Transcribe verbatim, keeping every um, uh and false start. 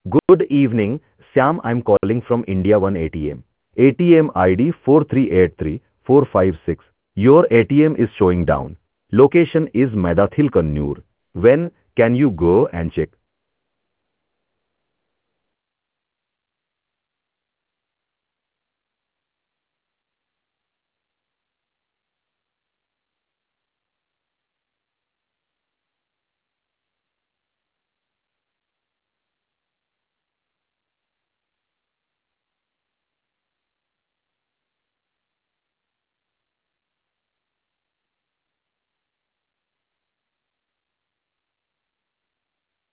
Good evening, Syam. I'm calling from India One A T M. A T M I D four three eight three four five six. Your A T M is showing down. Location is Madathil Kannur. When can you go and check?